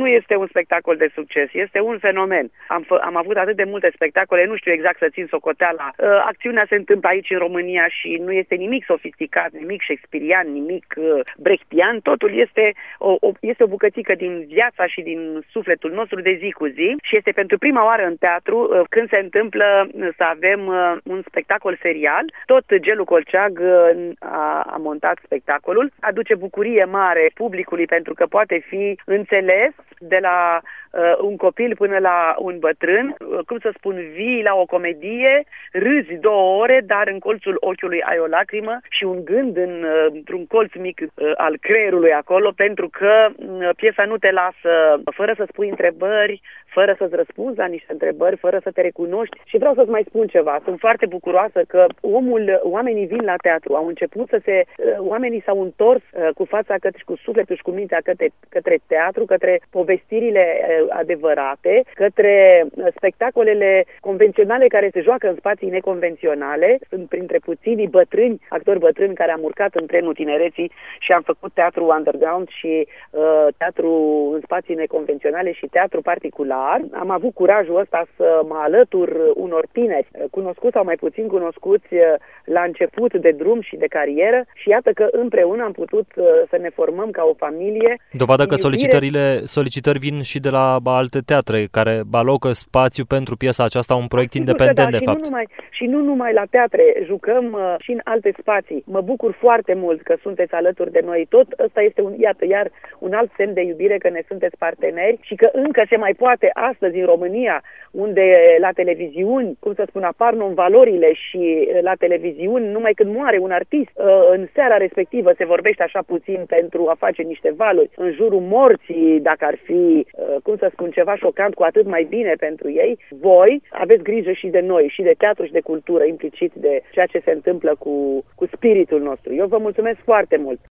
nu este un spectacol de succes, este un fenomen. Am avut atât de multe spectacole, nu știu exact să țin socoteala. Acțiunea se întâmplă aici în România și nu este nimic sofisticat, nimic shakespearian, nimic brechtian, totul este o bucățică din viața și din sufletul nostru de zi cu zi și este pentru prima oară în teatru când se întâmplă să avem un spectacol serial. Tot Gelu Colceag a montat spectacolul, aduce bucurie mare publicului pentru că poate fi înțeles de la un copil până la un bătrân, cum să spun, vii la o comedie, râzi 2 ore, dar în colțul ochiului ai o lacrimă și un gând într-un colț mic al creierului acolo, pentru că piesa nu te lasă fără să spui întrebări, fără să-ți răspunzi la niște întrebări, fără să te recunoști. Și vreau să-ți mai spun ceva. Sunt foarte bucuroasă că oamenii vin la teatru. Au început oamenii s-au întors cu fața și cu sufletul și cu mintea către teatru, către povestirile adevărate, către spectacolele convenționale care se joacă în spații neconvenționale. Sunt printre puținii actori bătrâni care am urcat în trenul tinereții și am făcut teatru underground și teatru în spații neconvenționale și teatru particular. Am avut curajul ăsta să mă alătur unor tineri, cunoscuți sau mai puțin cunoscuți la început de drum și de carieră și iată că împreună am putut să ne formăm ca o familie. Dovadă că solicitări vin și de la alte teatre care alocă spațiu pentru piesa aceasta, un proiect independent de fapt. Și nu numai la teatre, jucăm și în alte spații. Mă bucur foarte mult că sunteți alături de noi. Tot ăsta este iar un alt semn de iubire, că ne sunteți parteneri și că încă se mai poate astăzi în România, unde la televiziuni, cum să spun, apar non-valorile și la televiziuni, numai când moare un artist, în seara respectivă se vorbește așa puțin pentru a face niște valuri în jurul morții, dacă ar fi, cum să spun, ceva șocant, cu atât mai bine pentru ei. Voi aveți grijă și de noi, și de teatru și de cultură, implicit de ceea ce se întâmplă cu spiritul nostru. Eu vă mulțumesc foarte mult!